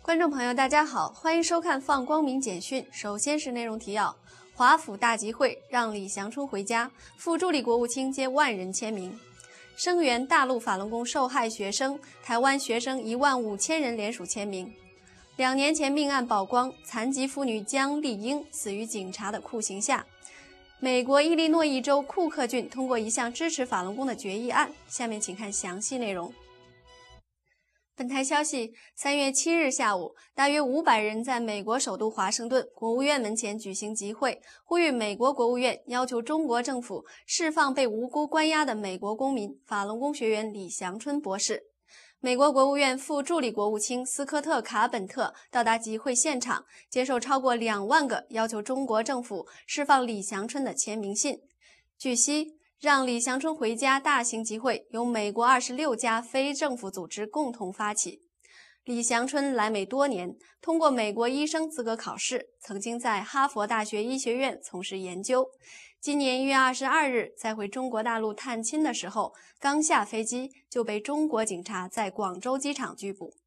观众朋友，大家好，欢迎收看放光明简讯。首先是内容提要：华府大集会让李祥春回家，副助理国务卿接万人签名。声援大陆法轮功受害学生，台湾学生15000人联署签名。2年前命案曝光，残疾妇女江丽英死于警察的酷刑下。美国伊利诺伊州库克郡通过一项支持法轮功的决议案。下面请看详细内容。本台消息，3月7日下午，大约500人在美国首都华盛顿国务院门前举行集会，呼吁美国国务院要求中国政府释放被无辜关押的美国公民法轮功学员李祥春博士。美国国务院副助理国务卿斯科特·卡本特到达集会现场，接受超过2万个要求中国政府释放李祥春的签名信。据悉，让李祥春回家大型集会由美国26家非政府组织共同发起。李祥春来美多年，通过美国医生资格考试，曾经在哈佛大学医学院从事研究。今年1月22日在回中国大陆探亲的时候，刚下飞机就被中国警察在广州机场拘捕。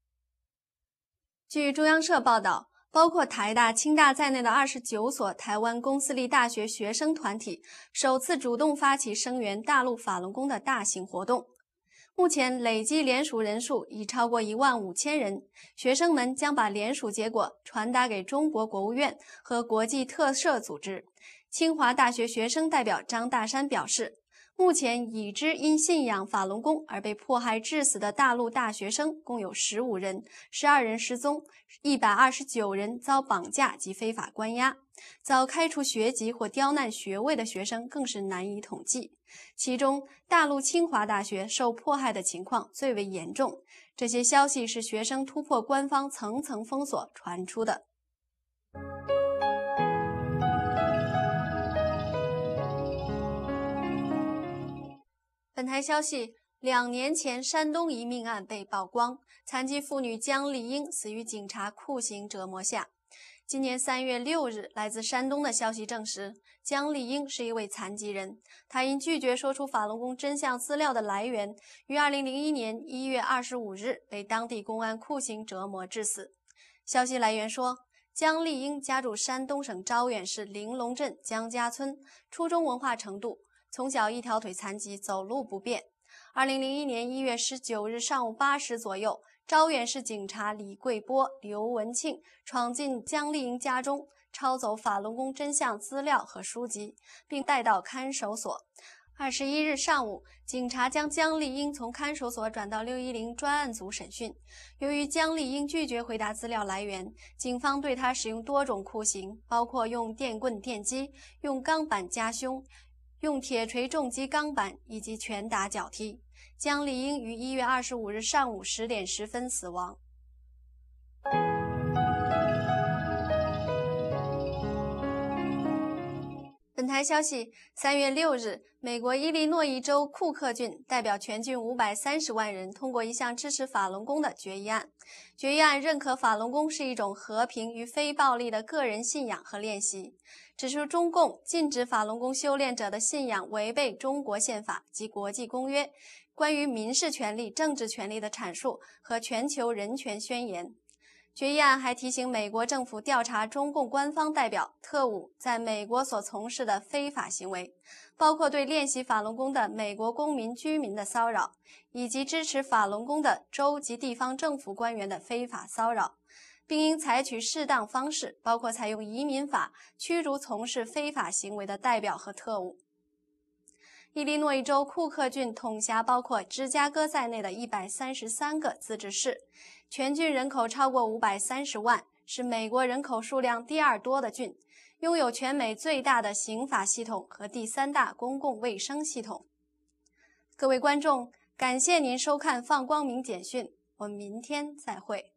据中央社报道，包括台大、清大在内的29所台湾公私立大学学生团体首次主动发起声援大陆法轮功的大型活动。目前累计联署人数已超过15000人，学生们将把联署结果传达给中国国务院和国际特赦组织。清华大学学生代表张大山表示，目前已知因信仰法轮功而被迫害致死的大陆大学生共有15人，12人失踪，129人遭绑架及非法关押，遭开除学籍或刁难学位的学生更是难以统计。其中，大陆清华大学受迫害的情况最为严重。这些消息是学生突破官方层层封锁传出的。本台消息，2年前山东一命案被曝光，残疾妇女江丽英死于警察酷刑折磨下。今年3月6日，来自山东的消息证实，江丽英是一位残疾人，她因拒绝说出法轮功真相资料的来源，于2001年1月25日被当地公安酷刑折磨致死。消息来源说，江丽英家住山东省招远市玲珑镇江家村，初中文化程度，从小一条腿残疾，走路不便。2001年1月19日上午8时左右，招远市警察李贵波、刘文庆闯进江丽英家中，抄走法轮功真相资料和书籍，并带到看守所。21日上午，警察将江丽英从看守所转到610专案组审讯。由于江丽英拒绝回答资料来源，警方对她使用多种酷刑，包括用电棍电击、用钢板夹胸、用铁锤重击钢板以及拳打脚踢。江丽英于1月25日上午10点10分死亡。本台消息，3月6日，美国伊利诺伊州库克郡代表全郡530万人通过一项支持法轮功的决议案。决议案认可法轮功是一种和平与非暴力的个人信仰和练习，指出中共禁止法轮功修炼者的信仰违背中国宪法及国际公约、关于民事权利、政治权利的阐述和全球人权宣言。决议案还提醒美国政府调查中共官方代表、特务在美国所从事的非法行为，包括对练习法轮功的美国公民居民的骚扰，以及支持法轮功的州及地方政府官员的非法骚扰，并应采取适当方式，包括采用移民法驱逐从事非法行为的代表和特务。伊利诺伊州库克郡统辖包括芝加哥在内的133个自治市，全郡人口超过530万，是美国人口数量第2多的郡，拥有全美最大的刑法系统和第3大公共卫生系统。各位观众，感谢您收看放光明简讯，我们明天再会。